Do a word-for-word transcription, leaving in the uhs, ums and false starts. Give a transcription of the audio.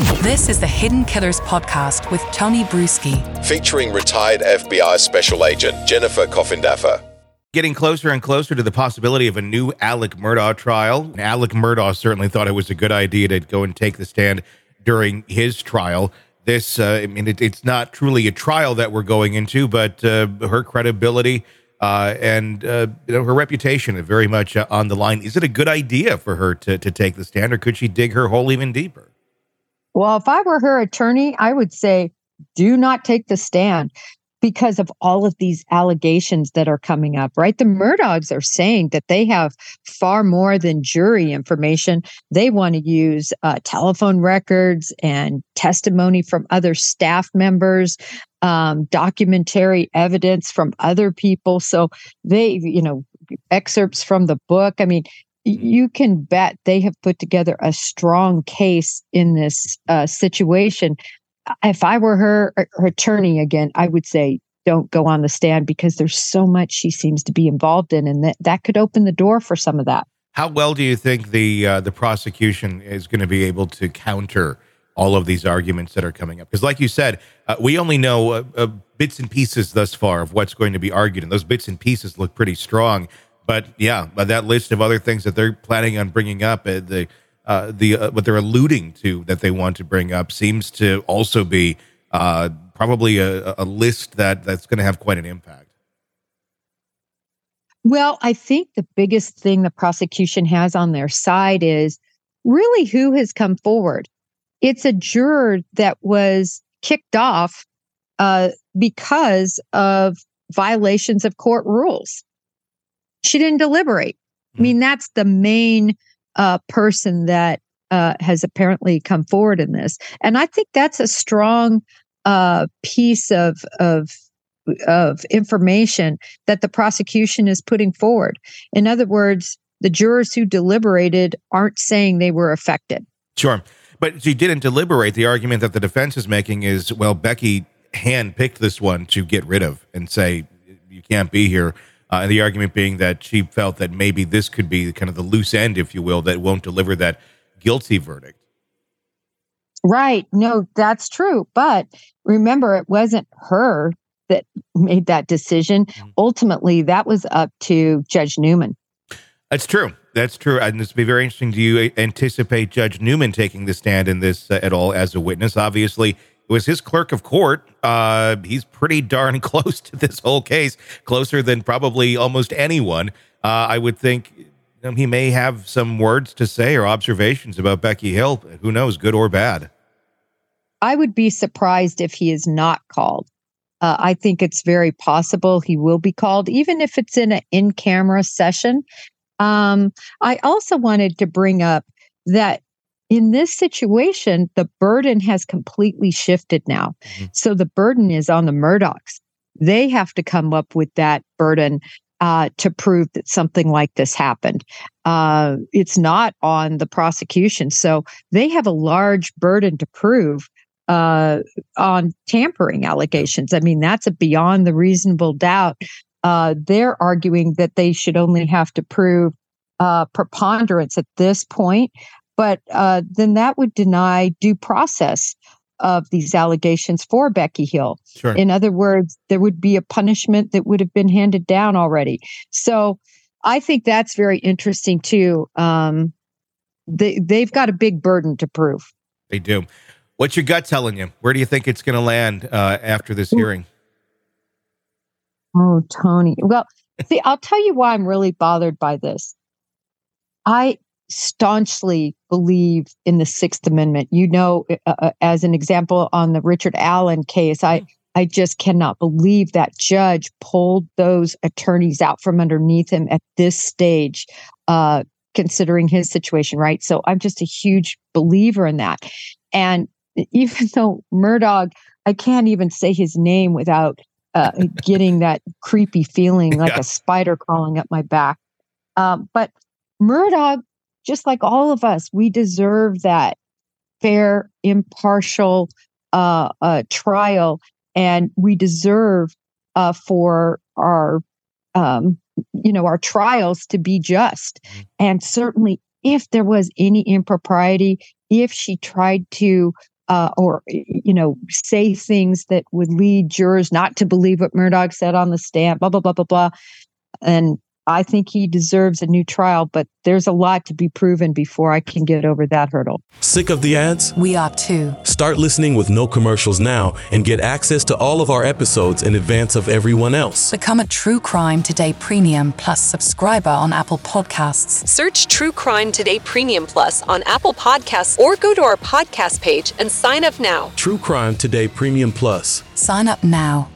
This is the Hidden Killers podcast with Tony Brueski, featuring retired F B I Special Agent Jennifer Coffindaffer. Getting closer and closer to the possibility of a new Alec Murdaugh trial. Alec Murdaugh certainly thought it was a good idea to go and take the stand during his trial. This, uh, I mean, it, it's not truly a trial that we're going into, but uh, her credibility uh, and uh, you know, her reputation are very much uh, on the line. Is it a good idea for her to, to take the stand, or could she dig her hole even deeper? Well, if I were her attorney, I would say, do not take the stand because of all of these allegations that are coming up, right? The Murdaughs are saying that they have far more than jury information. They want to use uh, telephone records and testimony from other staff members, um, documentary evidence from other people. So they, you know, excerpts from the book. I mean, you can bet they have put together a strong case in this uh, situation. If I were her, her attorney again, I would say don't go on the stand because there's so much she seems to be involved in, and that, that could open the door for some of that. How well do you think the uh, the prosecution is going to be able to counter all of these arguments that are coming up? Because like you said, uh, we only know uh, uh, bits and pieces thus far of what's going to be argued, and those bits and pieces look pretty strong. But yeah, but that list of other things that they're planning on bringing up, uh, the uh, the uh, what they're alluding to that they want to bring up, seems to also be uh, probably a, a list that that's going to have quite an impact. Well, I think the biggest thing the prosecution has on their side is really who has come forward. It's a juror that was kicked off uh, because of violations of court rules. She didn't deliberate. I mean, that's the main uh, person that uh, has apparently come forward in this. And I think that's a strong uh, piece of, of, of information that the prosecution is putting forward. In other words, the jurors who deliberated aren't saying they were affected. Sure. But she didn't deliberate. The argument that the defense is making is, well, Becky handpicked this one to get rid of and say, you can't be here. Uh, and the argument being that she felt that maybe this could be kind of the loose end, if you will, that won't deliver that guilty verdict. Right. No, that's true. But remember, it wasn't her that made that decision. Mm-hmm. Ultimately, that was up to Judge Newman. That's true. That's true. And this would be very interesting. Do you anticipate Judge Newman taking the stand in this uh, at all as a witness? Obviously, it was his clerk of court. Uh, he's pretty darn close to this whole case, closer than probably almost anyone. Uh, I would think you know, he may have some words to say or observations about Becky Hill. Who knows, good or bad? I would be surprised if he is not called. Uh, I think it's very possible he will be called, even if it's in an in-camera session. Um, I also wanted to bring up that in this situation, the burden has completely shifted now. Mm-hmm. So the burden is on the Murdaughs. They have to come up with that burden uh, to prove that something like this happened. Uh, it's not on the prosecution. So they have a large burden to prove uh, on tampering allegations. I mean, that's a beyond the reasonable doubt. Uh, they're arguing that they should only have to prove uh, preponderance at this point. But uh, then that would deny due process of these allegations for Becky Hill. Sure. In other words, there would be a punishment that would have been handed down already. So I think that's very interesting too. Um, they, they've got a big burden to prove. They do. What's your gut telling you? Where do you think it's going to land uh, after this hearing? Oh, Tony. Well, see, I'll tell you why I'm really bothered by this. I staunchly believe in the Sixth Amendment. You know, uh, as an example on the Richard Allen case, I, I just cannot believe that judge pulled those attorneys out from underneath him at this stage, uh, considering his situation, right? So I'm just a huge believer in that. And even though Murdaugh, I can't even say his name without uh, getting that creepy feeling like yeah. a spider crawling up my back. Um, but Murdaugh, just like all of us, we deserve that fair, impartial uh, uh, trial, and we deserve uh, for our, um, you know, our trials to be just. And certainly, if there was any impropriety, if she tried to uh, or, you know, say things that would lead jurors not to believe what Murdaugh said on the stand, blah, blah, blah, blah, blah. And I think he deserves a new trial, but there's a lot to be proven before I can get over that hurdle. Sick of the ads? We are too. Start listening with no commercials now and get access to all of our episodes in advance of everyone else. Become a True Crime Today Premium Plus subscriber on Apple Podcasts. Search True Crime Today Premium Plus on Apple Podcasts or go to our podcast page and sign up now. True Crime Today Premium Plus. Sign up now.